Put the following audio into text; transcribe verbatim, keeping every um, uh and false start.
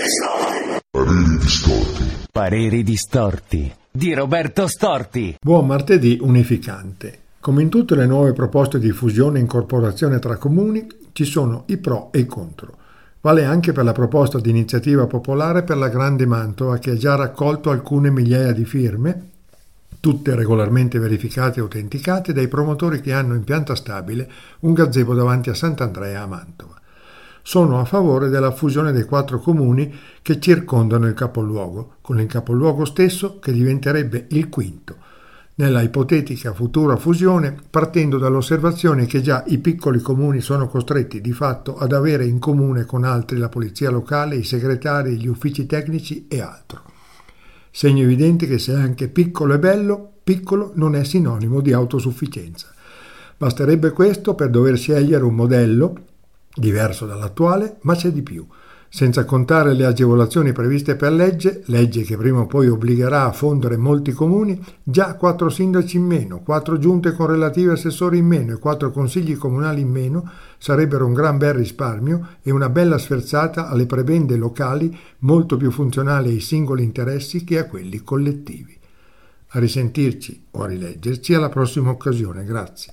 Pareri distorti. Pareri distorti di Roberto Storti. Buon martedì unificante. Come in tutte le nuove proposte di fusione e incorporazione tra comuni, ci sono i pro e i contro. Vale anche per la proposta di iniziativa popolare per la Grande Mantova, che ha già raccolto alcune migliaia di firme, tutte regolarmente verificate e autenticate dai promotori che hanno in pianta stabile un gazebo davanti a Sant'Andrea a Mantova. Sono a favore della fusione dei quattro comuni che circondano il capoluogo, con il capoluogo stesso che diventerebbe il quinto, nella ipotetica futura fusione, partendo dall'osservazione che già i piccoli comuni sono costretti di fatto ad avere in comune con altri la polizia locale, i segretari, gli uffici tecnici e altro. Segno evidente che se anche piccolo è bello, piccolo non è sinonimo di autosufficienza. Basterebbe questo per dover scegliere un modello diverso dall'attuale, ma c'è di più. Senza contare le agevolazioni previste per legge, legge che prima o poi obbligherà a fondere molti comuni, già quattro sindaci in meno, quattro giunte con relativi assessori in meno e quattro consigli comunali in meno sarebbero un gran bel risparmio e una bella sferzata alle prebende locali molto più funzionali ai singoli interessi che a quelli collettivi. A risentirci o a rileggerci alla prossima occasione. Grazie.